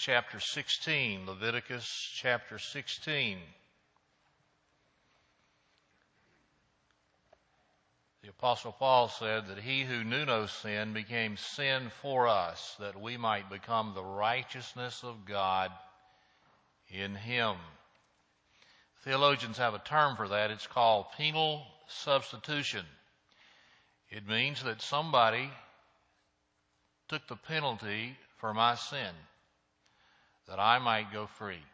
chapter 16. Leviticus chapter 16. The Apostle Paul said that he who knew no sin became sin for us, that we might become the righteousness of God in him. Theologians have a term for that. It's called penal substitution. It means that somebody took the penalty for my sin, that I might go free.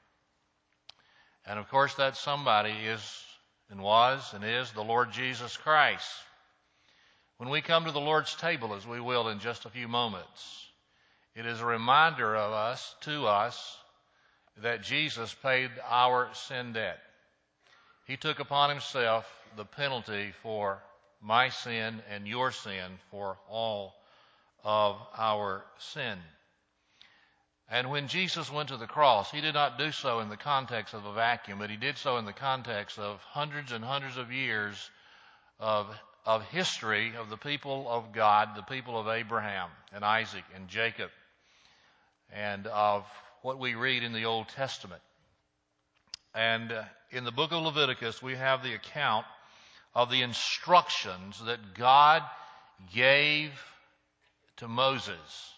And of course that somebody is and was and is the Lord Jesus Christ. When we come to the Lord's table, as we will in just a few moments, it is a reminder to us, that Jesus paid our sin debt. He took upon himself the penalty for my sin and your sin, for all of our sin. And when Jesus went to the cross, he did not do so in the context of a vacuum, but he did so in the context of hundreds and hundreds of years of history of the people of God, the people of Abraham and Isaac and Jacob, and of what we read in the Old Testament. And in the book of Leviticus, we have the account of the instructions that God gave to Moses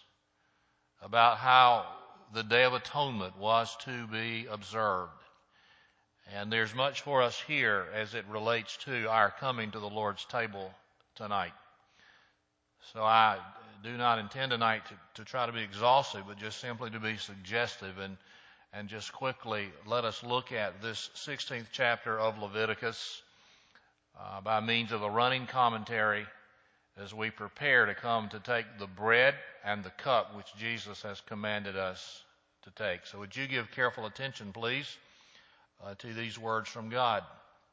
about how the Day of Atonement was to be observed. And there's much for us here as it relates to our coming to the Lord's table tonight. So I do not intend tonight to try to be exhaustive, but just simply to be suggestive and just quickly let us look at this 16th chapter of Leviticus by means of a running commentary as we prepare to come to take the bread and the cup which Jesus has commanded us to take. So would you give careful attention, please, to these words from God.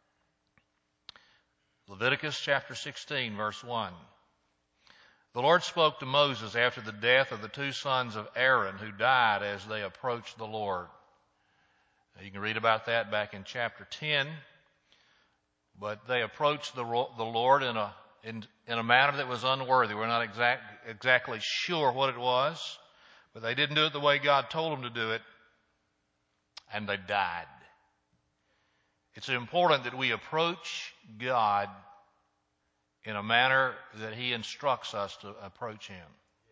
Leviticus chapter 16, verse 1. The Lord spoke to Moses after the death of the two sons of Aaron who died as they approached the Lord. Now, you can read about that back in chapter 10. But they approached the Lord in a manner that was unworthy. We're not exactly sure what it was, but they didn't do it the way God told them to do it, and they died. It's important that we approach God in a manner that he instructs us to approach him.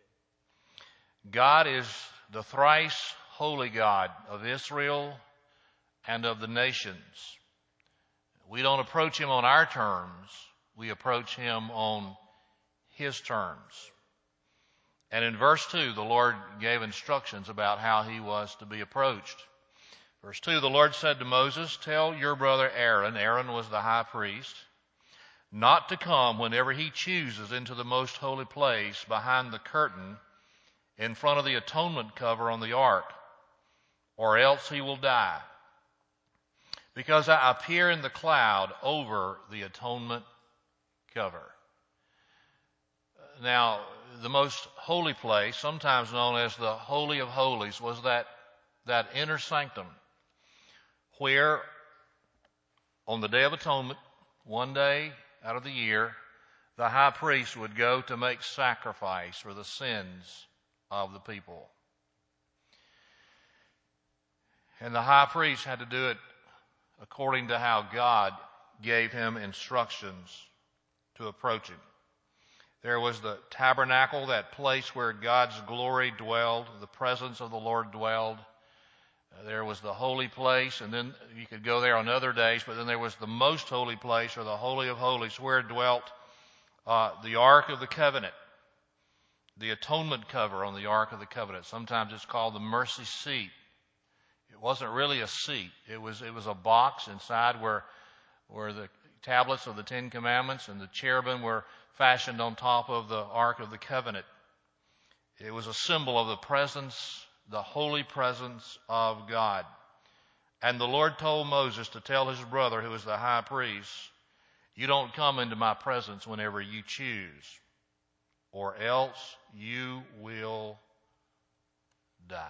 God is the thrice holy God of Israel and of the nations. We don't approach him on our terms. We approach him on his terms. And in verse 2, the Lord gave instructions about how he was to be approached. Verse 2, the Lord said to Moses, tell your brother Aaron was the high priest, not to come whenever he chooses into the most holy place behind the curtain in front of the atonement cover on the ark, or else he will die. Because I appear in the cloud over the atonement cover. Now, the most holy place, sometimes known as the Holy of Holies, was that inner sanctum where on the Day of Atonement, one day out of the year, the high priest would go to make sacrifice for the sins of the people. And the high priest had to do it according to how God gave him instructions to approach him. There was the tabernacle, that place where God's glory dwelled, the presence of the Lord dwelled. There was the holy place, and then you could go there on other days, but then there was the most holy place, or the Holy of Holies, where dwelt the Ark of the Covenant, the atonement cover on the Ark of the Covenant. Sometimes it's called the mercy seat. It wasn't really a seat. It was a box inside where the tablets of the Ten Commandments and the cherubim were fashioned on top of the Ark of the Covenant. It was a symbol of the presence, the holy presence of God. And the Lord told Moses to tell his brother, who was the high priest, you don't come into my presence whenever you choose, or else you will die.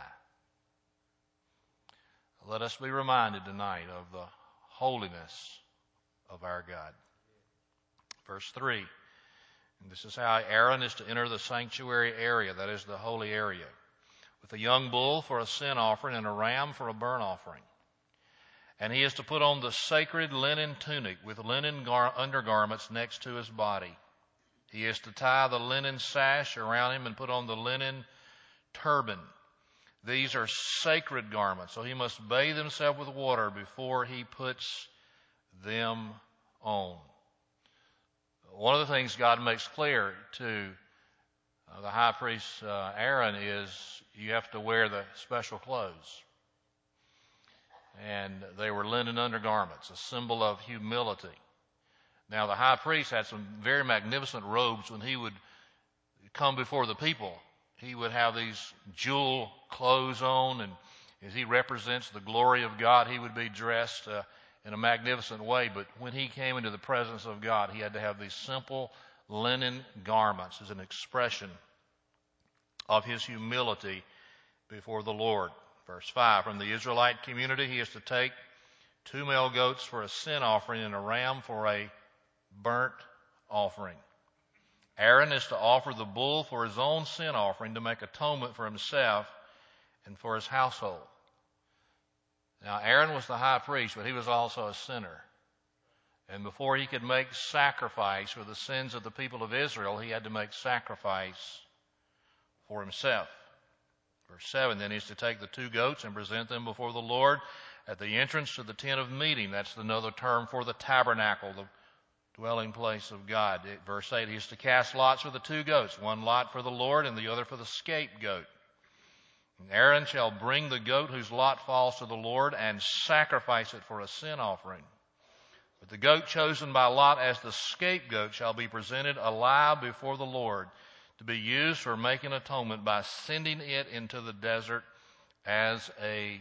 Let us be reminded tonight of the holiness of our God. Verse 3, and this is how Aaron is to enter the sanctuary area, that is the holy area. with a young bull for a sin offering and a ram for a burnt offering. And he is to put on the sacred linen tunic with linen undergarments next to his body. He is to tie the linen sash around him and put on the linen turban. These are sacred garments, so he must bathe himself with water before he puts them on. One of the things God makes clear to the high priest Aaron is you have to wear the special clothes. And they were linen undergarments, a symbol of humility. Now, the high priest had some very magnificent robes when he would come before the people. He would have these jewel clothes on, and as he represents the glory of God, he would be dressed in a magnificent way. But when he came into the presence of God, he had to have these simple linen garments as an expression of his humility before the Lord. Verse 5, from the Israelite community, he is to take 2 male goats for a sin offering and a ram for a burnt offering. Aaron is to offer the bull for his own sin offering to make atonement for himself and for his household. Now, Aaron was the high priest, but he was also a sinner. And before he could make sacrifice for the sins of the people of Israel, he had to make sacrifice for himself. Verse 7, then he is to take the 2 goats and present them before the Lord at the entrance to the tent of meeting. That's another term for the tabernacle, the dwelling place of God. Verse 8, he is to cast lots for the 2 goats, one lot for the Lord and the other for the scapegoat. And Aaron shall bring the goat whose lot falls to the Lord and sacrifice it for a sin offering. But the goat chosen by lot as the scapegoat shall be presented alive before the Lord, to be used for making atonement by sending it into the desert as a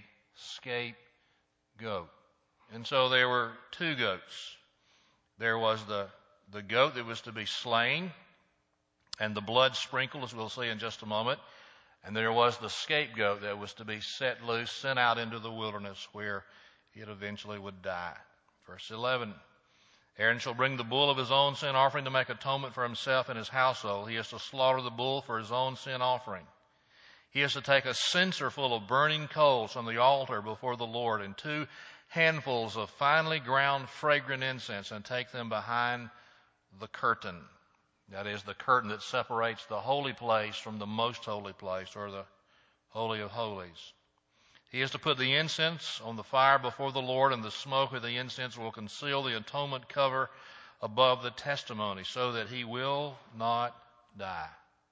scapegoat. And so there were 2 goats. There was the goat that was to be slain and the blood sprinkled, as we'll see in just a moment. And there was the scapegoat that was to be set loose, sent out into the wilderness where it eventually would die. Verse 11, Aaron shall bring the bull of his own sin offering to make atonement for himself and his household. He is to slaughter the bull for his own sin offering. He is to take a censer full of burning coals from the altar before the Lord and 2 handfuls of finely ground fragrant incense and take them behind the curtain. That is the curtain that separates the holy place from the most holy place, or the Holy of Holies. He is to put the incense on the fire before the Lord, and the smoke of the incense will conceal the atonement cover above the testimony, so that he will not die.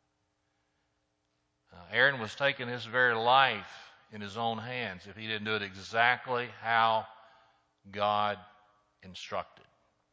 Aaron was taking his very life in his own hands if he didn't do it exactly how God instructed.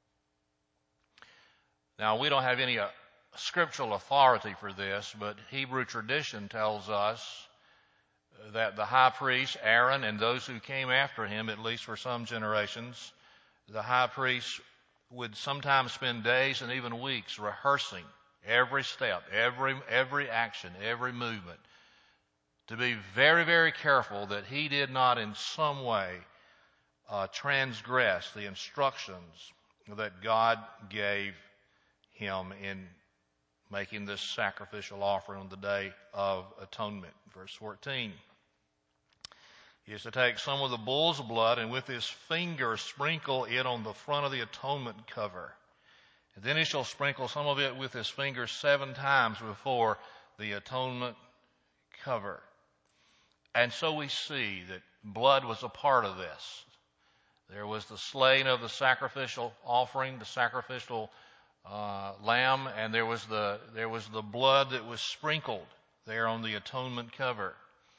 Now, we don't have any scriptural authority for this, but Hebrew tradition tells us that the high priest, Aaron, and those who came after him, at least for some generations, the high priest would sometimes spend days and even weeks rehearsing every step, every action, every movement, to be very, very careful that he did not in some way transgress the instructions that God gave him in making this sacrificial offering on the Day of Atonement. Verse 14. He is to take some of the bull's blood and with his finger sprinkle it on the front of the atonement cover. And then he shall sprinkle some of it with his finger 7 times before the atonement cover. And so we see that blood was a part of this. There was the slaying of the sacrificial offering, the sacrificial lamb, and there was the blood that was sprinkled there on the atonement cover.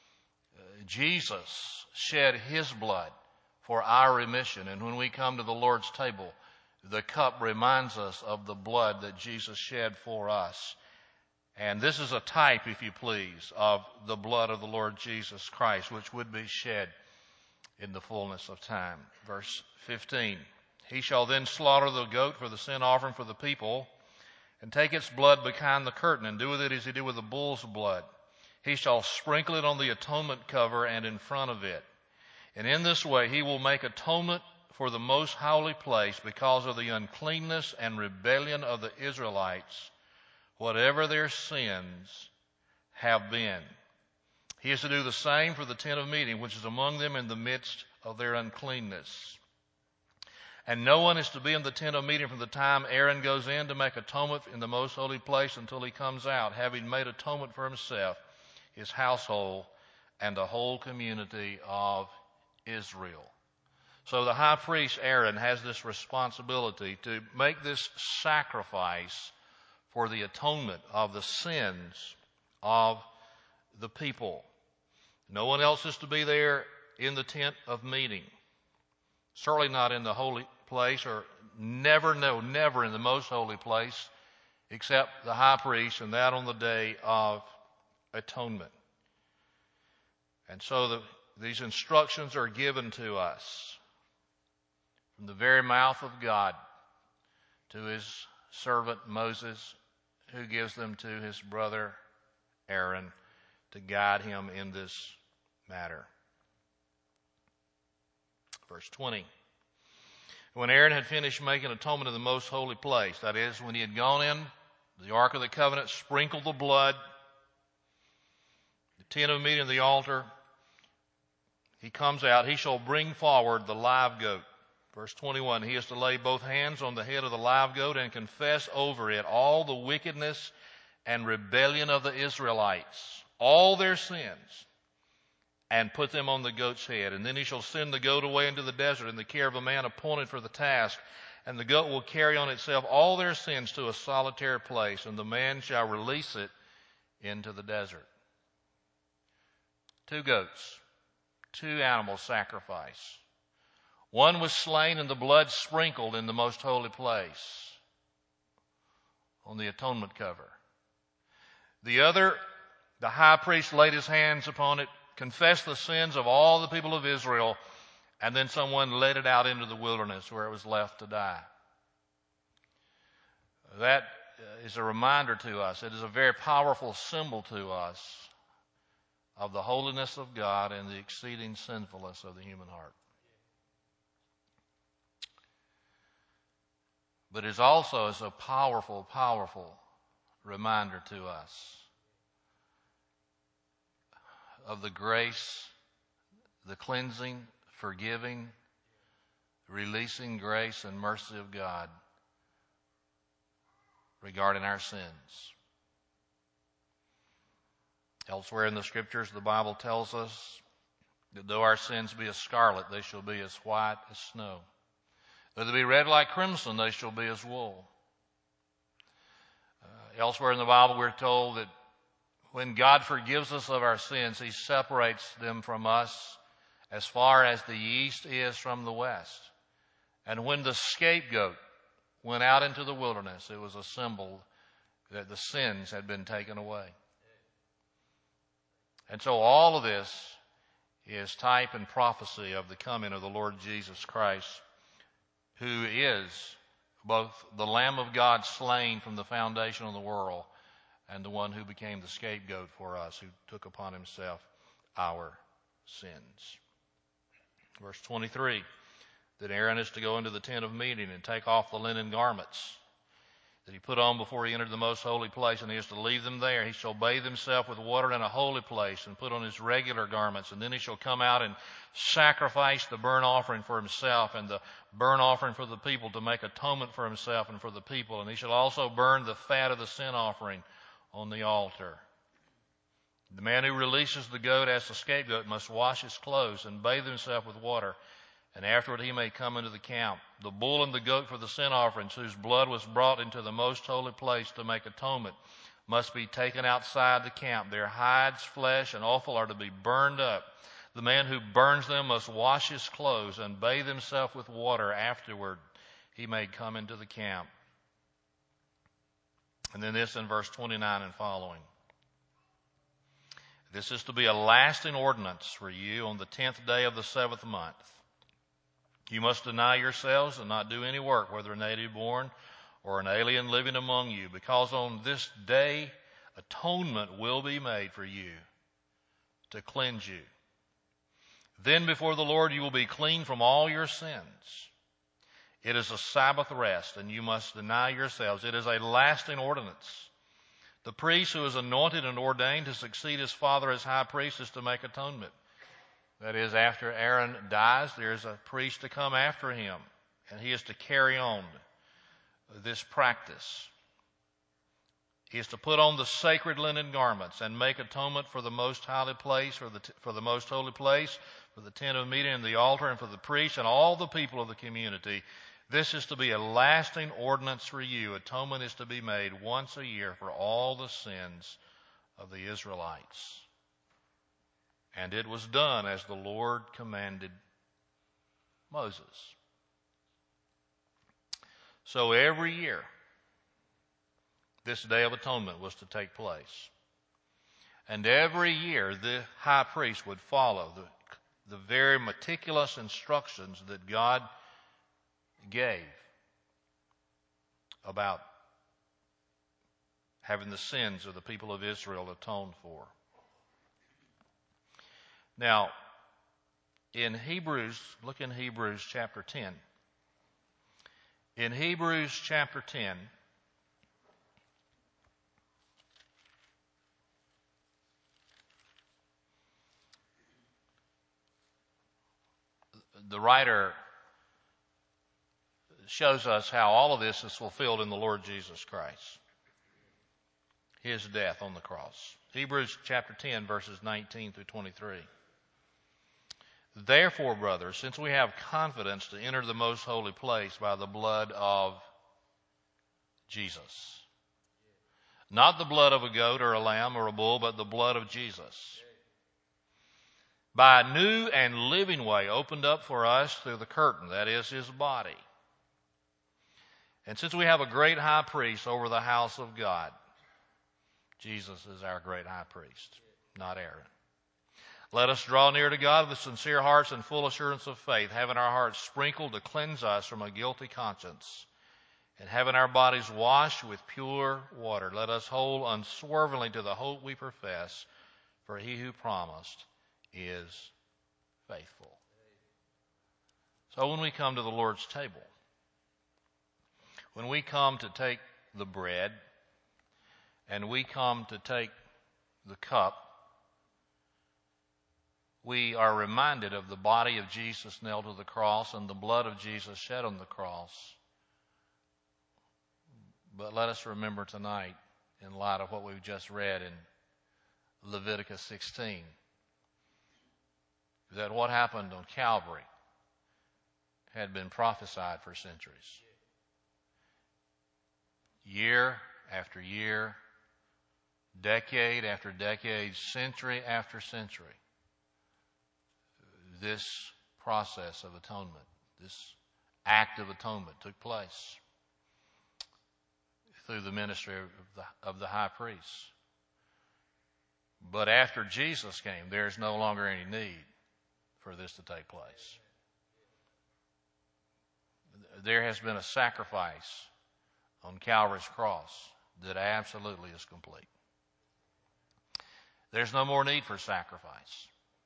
Jesus shed his blood for our remission, and when we come to the Lord's table, the cup reminds us of the blood that Jesus shed for us. And this is a type, if you please, of the blood of the Lord Jesus Christ, which would be shed in the fullness of time. Verse 15. He shall then slaughter the goat for the sin offering for the people, and take its blood behind the curtain, and do with it as he did with the bull's blood. He shall sprinkle it on the atonement cover and in front of it. And in this way he will make atonement for the most holy place because of the uncleanness and rebellion of the Israelites, whatever their sins have been. He is to do the same for the tent of meeting, which is among them in the midst of their uncleanness. And no one is to be in the tent of meeting from the time Aaron goes in to make atonement in the most holy place until he comes out, having made atonement for himself, his household, and the whole community of Israel. So the high priest Aaron has this responsibility to make this sacrifice for the atonement of the sins of the people. No one else is to be there in the tent of meeting. Certainly not in the holy place, or never in the most holy place, except the high priest, and that on the day of atonement. And so these instructions are given to us from the very mouth of God to his servant Moses, who gives them to his brother Aaron to guide him in this matter. Verse 20. When Aaron had finished making atonement in the most holy place, that is, when he had gone in the Ark of the Covenant, sprinkled the blood, the tent of meeting, the altar, he comes out, he shall bring forward the live goat. Verse 21, he is to lay both hands on the head of the live goat and confess over it all the wickedness and rebellion of the Israelites, all their sins, and put them on the goat's head. And then he shall send the goat away into the desert in the care of a man appointed for the task. And the goat will carry on itself all their sins to a solitary place, and the man shall release it into the desert. 2 goats, 2 animal sacrifice. One was slain and the blood sprinkled in the most holy place on the atonement cover. The other, the high priest laid his hands upon it, confessed the sins of all the people of Israel, and then someone led it out into the wilderness where it was left to die. That is a reminder to us. It is a very powerful symbol to us of the holiness of God and the exceeding sinfulness of the human heart. But it also is a powerful, powerful reminder to us of the grace, the cleansing, forgiving, releasing grace and mercy of God regarding our sins. Elsewhere in the Scriptures, the Bible tells us that though our sins be as scarlet, they shall be as white as snow. Though they be red like crimson, they shall be as wool. Elsewhere in the Bible, we're told that when God forgives us of our sins, he separates them from us as far as the east is from the west. And when the scapegoat went out into the wilderness, it was a symbol that the sins had been taken away. And so all of this is type and prophecy of the coming of the Lord Jesus Christ, who is both the Lamb of God slain from the foundation of the world and the one who became the scapegoat for us, who took upon himself our sins. Verse 23, that Aaron is to go into the tent of meeting and take off the linen garments that he put on before he entered the most holy place, and he is to leave them there. He shall bathe himself with water in a holy place and put on his regular garments, and then he shall come out and sacrifice the burnt offering for himself and the burnt offering for the people, to make atonement for himself and for the people. And he shall also burn the fat of the sin offering on the altar. The man who releases the goat as the scapegoat must wash his clothes and bathe himself with water, and afterward he may come into the camp. The bull and the goat for the sin offerings, whose blood was brought into the most holy place to make atonement, must be taken outside the camp. Their hides, flesh, and offal are to be burned up. The man who burns them must wash his clothes and bathe himself with water. Afterward he may come into the camp. And then this in verse 29 and following. This is to be a lasting ordinance for you on the 10th day of the 7th month. You must deny yourselves and not do any work, whether a native born or an alien living among you, because on this day atonement will be made for you to cleanse you. Then before the Lord you will be clean from all your sins. It is a Sabbath rest, and you must deny yourselves. It is a lasting ordinance The priest who is anointed and ordained to succeed his father as high priest is to make atonement. That is, after Aaron dies, there is a priest to come after him, and he is to carry on this practice. He is to put on the sacred linen garments and make atonement for the most holy place, for the most holy place, for the tent of meeting and the altar, and for the priest and all the people of the community. This is to be a lasting ordinance for you. Atonement is to be made once a year for all the sins of the Israelites. And it was done as the Lord commanded Moses. So every year, this Day of Atonement was to take place. And every year, the high priest would follow the very meticulous instructions that God gave about having the sins of the people of Israel atoned for. Now, in Hebrews, look in Hebrews chapter 10. In Hebrews chapter 10, the writer shows us how all of this is fulfilled in the Lord Jesus Christ. His death on the cross. Hebrews chapter 10, verses 19 through 23. Therefore, brothers, since we have confidence to enter the most holy place by the blood of Jesus. Not the blood of a goat or a lamb or a bull, but the blood of Jesus. By a new and living way opened up for us through the curtain, that is, his body. And since we have a great high priest over the house of God, Jesus is our great high priest, not Aaron. Let us draw near to God with sincere hearts and full assurance of faith, having our hearts sprinkled to cleanse us from a guilty conscience, and having our bodies washed with pure water. Let us hold unswervingly to the hope we profess, for he who promised is faithful. So when we come to the Lord's table, when we come to take the bread, and we come to take the cup, we are reminded of the body of Jesus nailed to the cross and the blood of Jesus shed on the cross. But let us remember tonight, in light of what we've just read in Leviticus 16, that what happened on Calvary had been prophesied for centuries. Year after year, decade after decade, century after century, this process of atonement, this act of atonement took place through the ministry of the high priest. But after Jesus came, there is no longer any need for this to take place. There has been a sacrifice on Calvary's cross that absolutely is complete. There's no more need for sacrifice.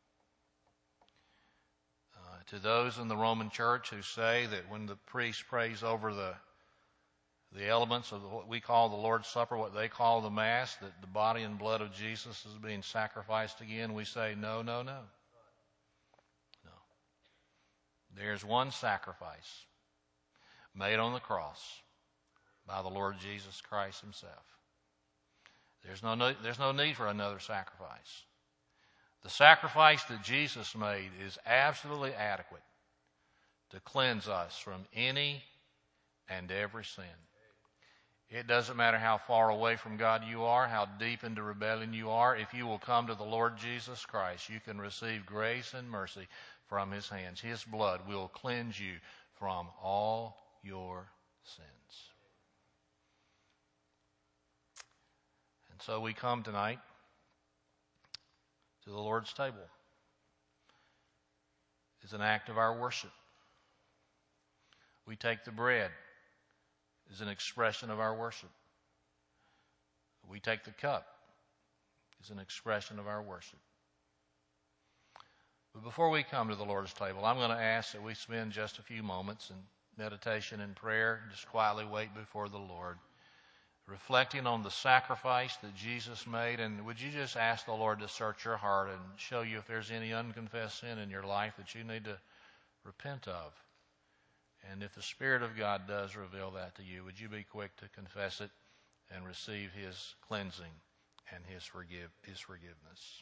To those in the Roman Church who say that when the priest prays over the elements of what we call the Lord's Supper, what they call the Mass, that the body and blood of Jesus is being sacrificed again, we say, no, no, no. No. There's one sacrifice made on the cross by the Lord Jesus Christ himself. There's no need for another sacrifice. The sacrifice that Jesus made is absolutely adequate to cleanse us from any and every sin. It doesn't matter how far away from God you are, how deep into rebellion you are. If you will come to the Lord Jesus Christ, you can receive grace and mercy from his hands. His blood will cleanse you from all your sins. And so we come tonight to the Lord's table. It's an act of our worship. We take the bread as an expression of our worship. We take the cup as an expression of our worship. But before we come to the Lord's table, I'm going to ask that we spend just a few moments in meditation and prayer, just quietly wait before the Lord, reflecting on the sacrifice that Jesus made. And would you just ask the Lord to search your heart and show you if there's any unconfessed sin in your life that you need to repent of? And if the Spirit of God does reveal that to you, would you be quick to confess it and receive His cleansing and His forgiveness?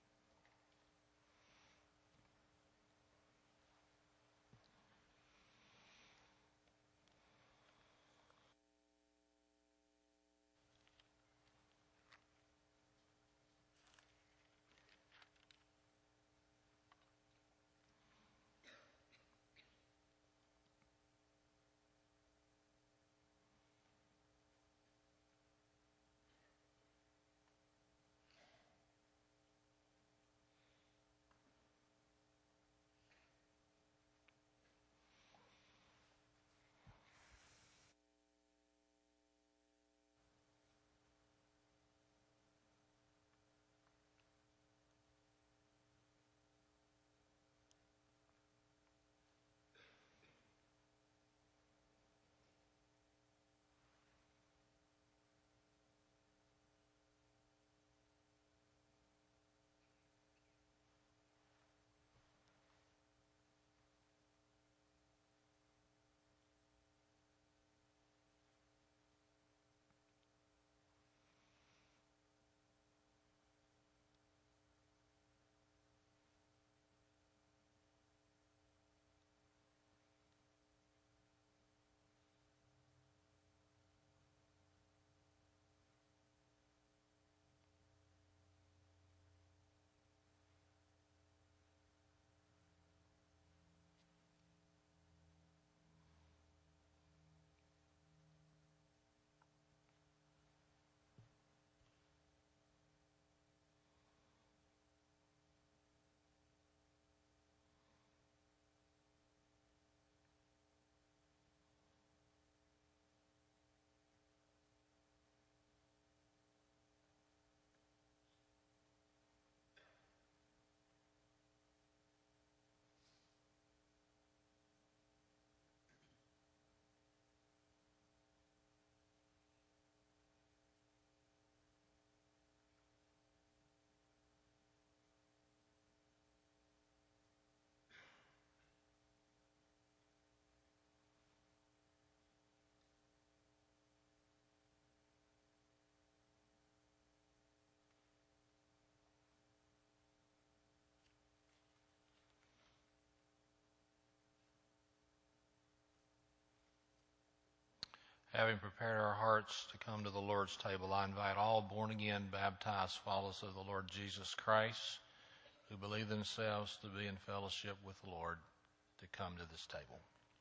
Having prepared our hearts to come to the Lord's table, I invite all born-again, baptized followers of the Lord Jesus Christ who believe themselves to be in fellowship with the Lord to come to this table.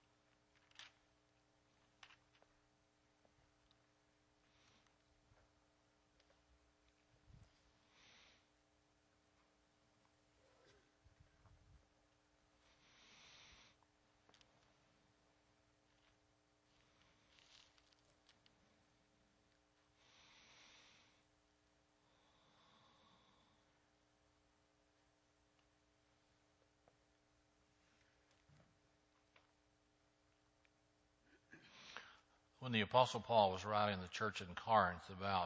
When the Apostle Paul was writing the church in Corinth about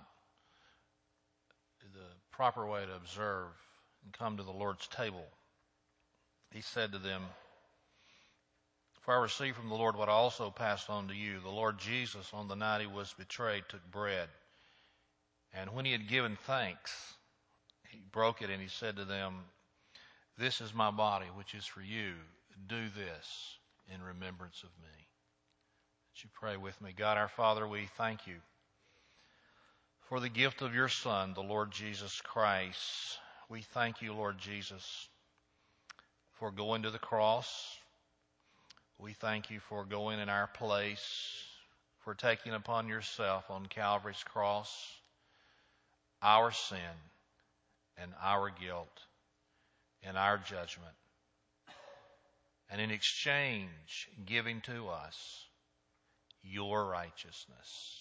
the proper way to observe and come to the Lord's table, he said to them, "For I received from the Lord what I also passed on to you. The Lord Jesus, on the night He was betrayed, took bread. And when He had given thanks, He broke it and He said to them, 'This is my body, which is for you. Do this in remembrance of me.'" Would you pray with me? God our Father, we thank you for the gift of your Son, the Lord Jesus Christ. We thank you, Lord Jesus, for going to the cross. We thank you for going in our place, for taking upon yourself on Calvary's cross our sin and our guilt and our judgment, and in exchange giving to us your righteousness.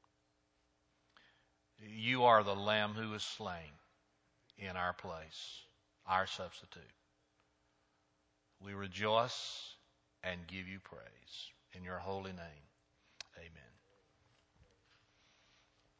You are the Lamb who was slain in our place, our substitute. We rejoice and give you praise. In your holy name, amen.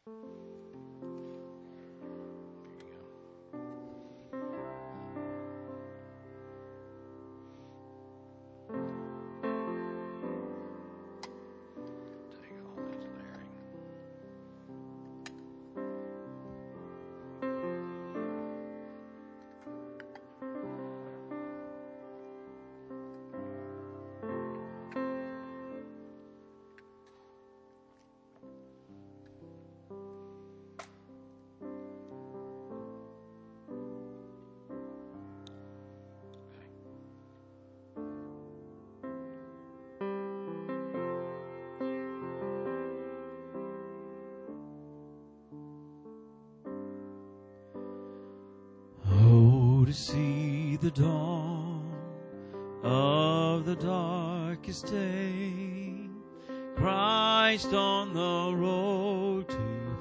To see the dawn of the darkest day, Christ on the road to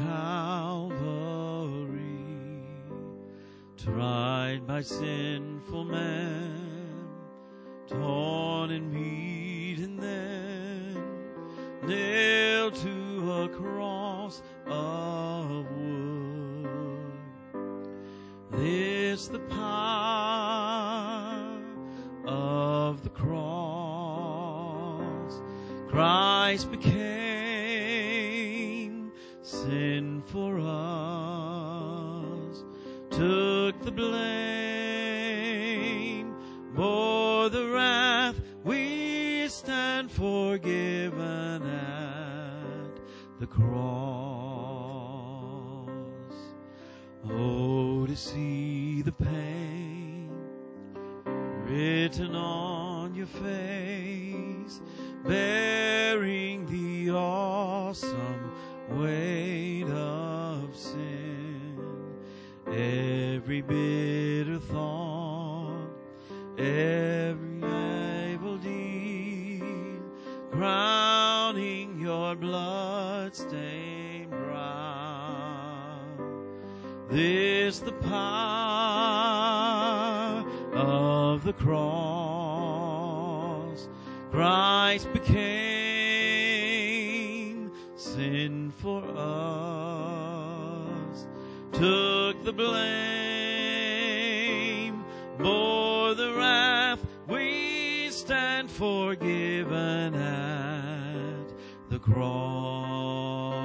Calvary, tried by sinful man, torn and beaten then, nailed to a cross of wood. This the power of the cross. Christ became sin for us, took the blame, bore the wrath. We stand forgiven at the cross. Oh, to see the pain written on your face, bearing the awesome weight of sin. Every bitter thought, every evil deed, crowning your blood-stained brow. This the power of the cross. Christ became sin for us, took the blame, bore the wrath. We stand forgiven at the cross.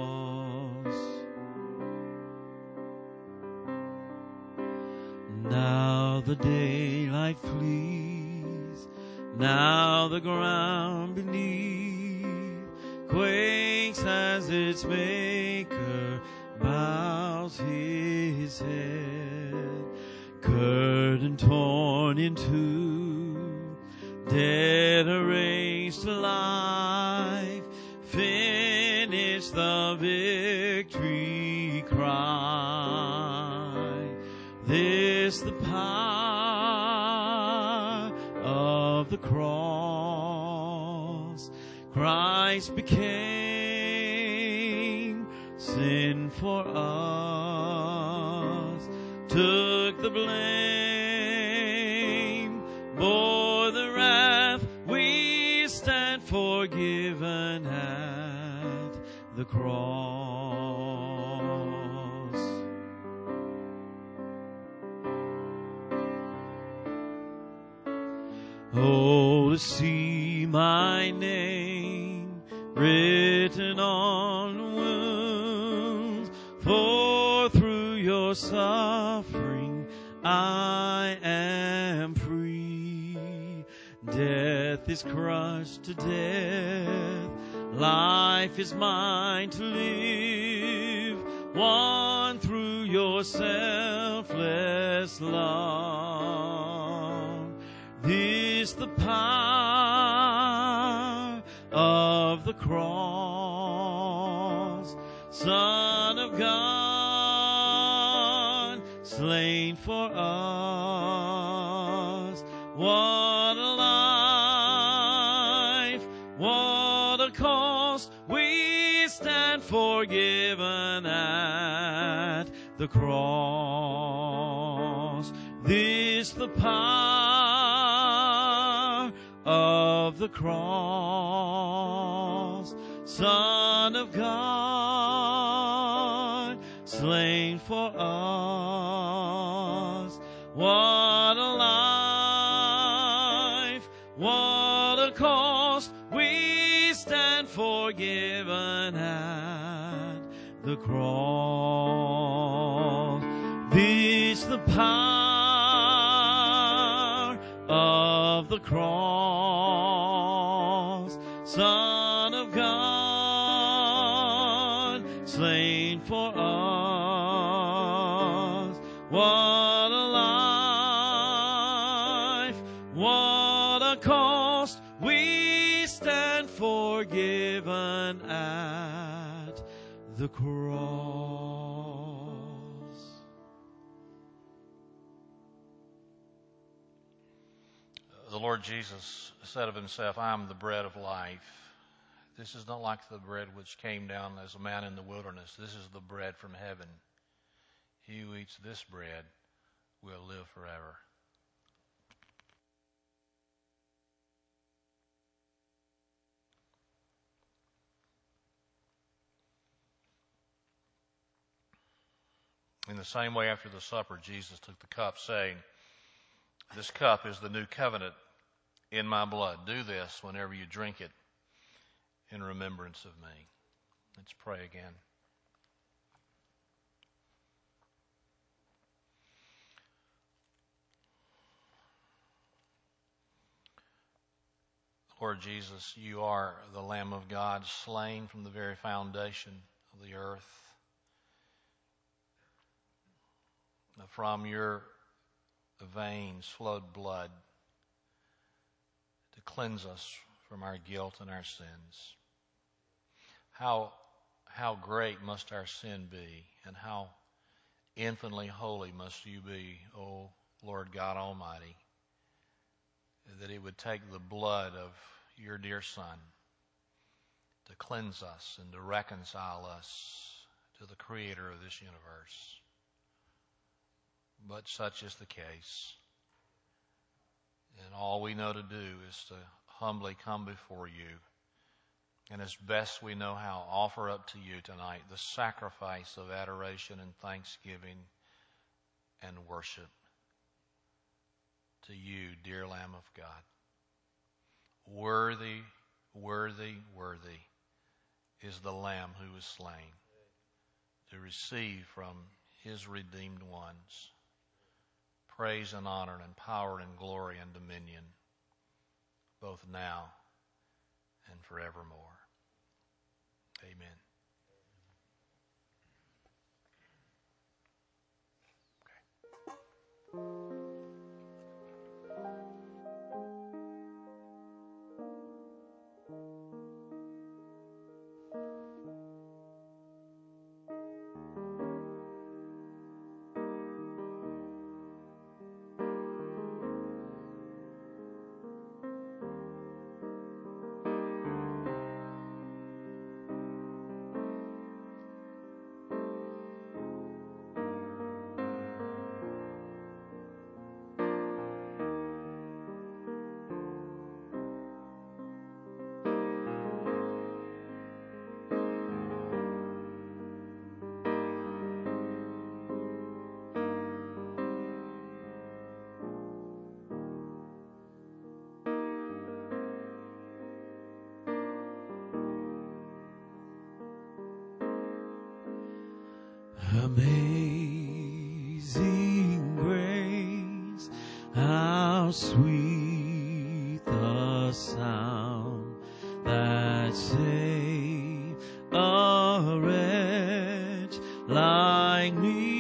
Now the daylight flees, now the ground beneath quakes as its maker bows his head. Curtain torn in two, dead are raised to life, finish the victory cry. This the power of the cross. Christ became sin for us, took the blame, bore the wrath. We stand forgiven at the cross. Oh, to see my name written on wounds, for through your suffering I am free. Death is crushed to death, life is mine to live, won through your selfless love. This the power of the cross. Son of God, slain for us. What a life, what a cost. We stand forgiven at the cross. This the power of the cross. Son of God, slain for us. What a life, what a cost, we stand forgiven at the cross. This the power of the cross. Son of God, slain for us. What a life, what a cost, we stand forgiven at the cross. The Lord Jesus said of himself, I am the bread of life. This is not like the bread which came down as a man in the wilderness. This is the bread from heaven. He who eats this bread will live forever. In the same way, after the supper, Jesus took the cup, saying, this cup is the new covenant in my blood. Do this whenever you drink it in remembrance of me. Let's pray again. Lord Jesus, you are the Lamb of God, slain from the very foundation of the earth. From your veins flowed blood to cleanse us from our guilt and our sins. How great must our sin be, and how infinitely holy must you be, O Lord God Almighty, that it would take the blood of your dear Son to cleanse us and to reconcile us to the Creator of this universe. But such is the case. And all we know to do is to humbly come before you, and as best we know how, offer up to you tonight the sacrifice of adoration and thanksgiving and worship to you, dear Lamb of God. Worthy, worthy, worthy is the Lamb who was slain to receive from his redeemed ones praise and honor and power and glory and dominion, both now and forevermore. Amen. Okay. Amazing grace, how sweet the sound that saved a wretch like me.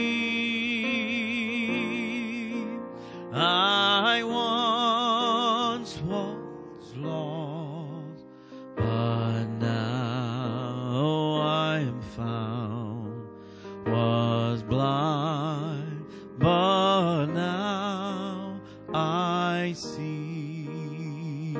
I once was lost, but now I am found. Was blind, but now I see.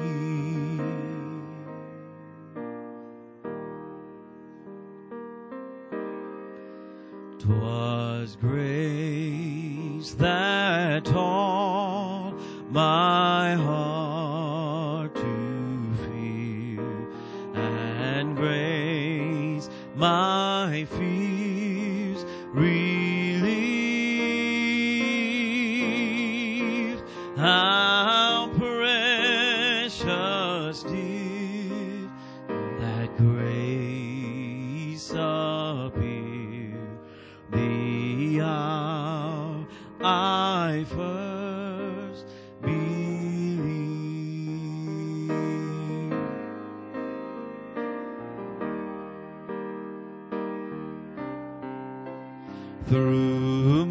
'Twas grace that taught my heart to fear, and how precious did that grace appear the hour I first believed. Through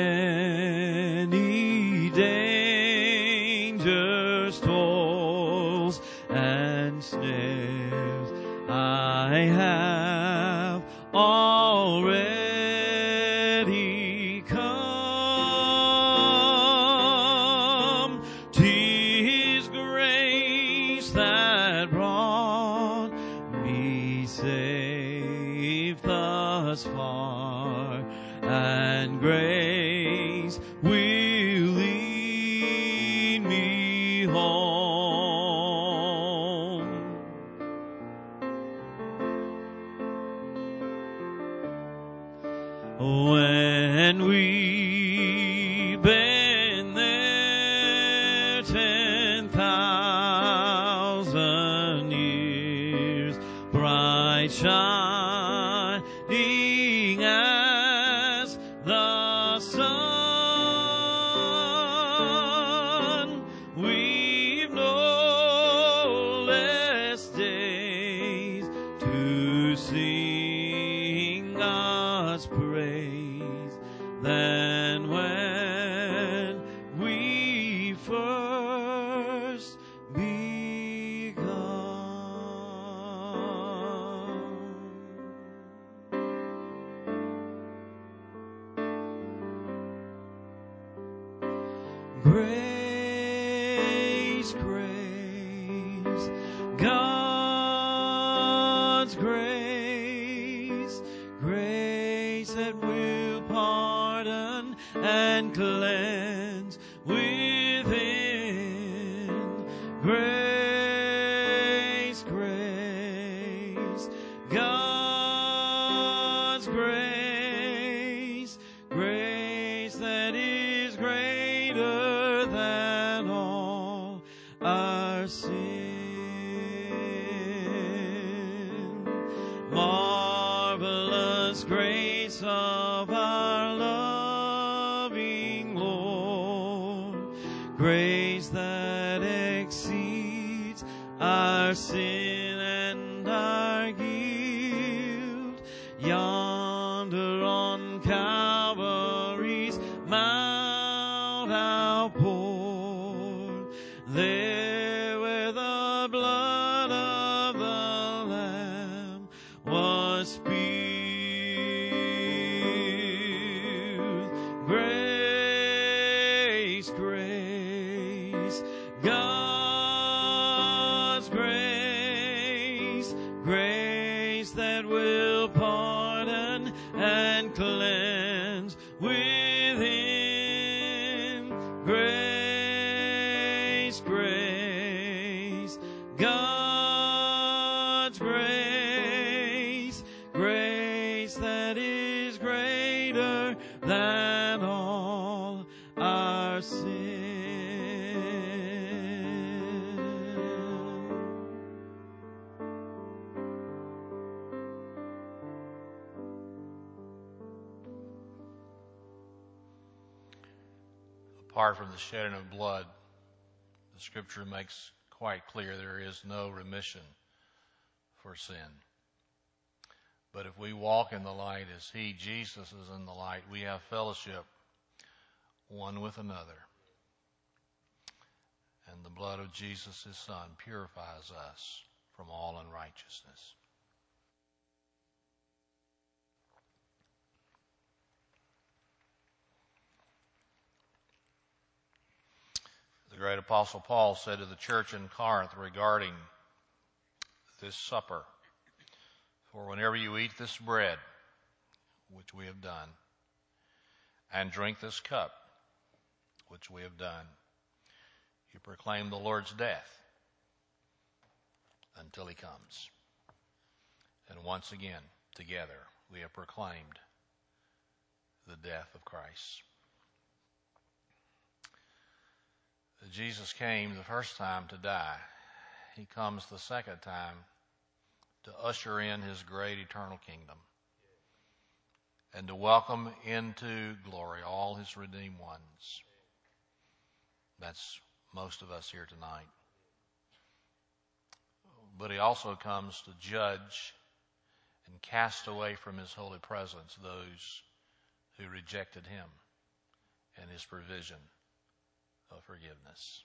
many dangers, toils, and snares, I have already come. 'Tis grace that brought me safe thus far, and grace will lead me home. When we've been there 10,000 years, bright shining as the sun, we've no less days to sing God's praise than when we first begun. Grace, grace, God's grace, grace that will pardon and cleanse within. Grace, grace, God's grace, grace that is greater than all our sin. Marvelous grace of our loving Lord, grace that exceeds our sin and our guilt. Yonder on Calvary's Mount outpoured, there where the blood of the Lamb was spilled. Grace, grace, God's grace, grace that will pardon and cleanse within. Grace, grace, God's grace, grace that is greater than all our sin. Apart from the shedding of blood, the Scripture makes quite clear there is no remission for sin. But if we walk in the light as He, Jesus, is in the light, we have fellowship one with another. And the blood of Jesus, His Son, purifies us from all unrighteousness. The great Apostle Paul said to the church in Corinth regarding this supper, "For whenever you eat this bread, which we have done, and drink this cup, which we have done, you proclaim the Lord's death until He comes." And once again, together, we have proclaimed the death of Christ. Jesus came the first time to die. He comes the second time to usher in his great eternal kingdom and to welcome into glory all his redeemed ones. That's most of us here tonight. But he also comes to judge and cast away from his holy presence those who rejected him and his provision of forgiveness.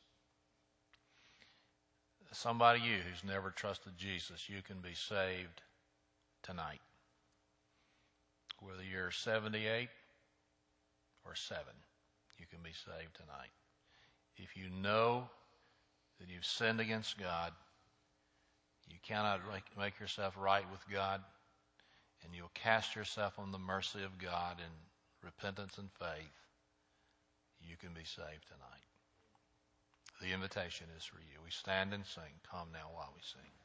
Somebody who's never trusted Jesus, you can be saved tonight. Whether you're 78 or 7, you can be saved tonight. If you know that you've sinned against God, you cannot make yourself right with God, and you'll cast yourself on the mercy of God in repentance and faith, you can be saved tonight. The invitation is for you. We stand and sing. Come now while we sing.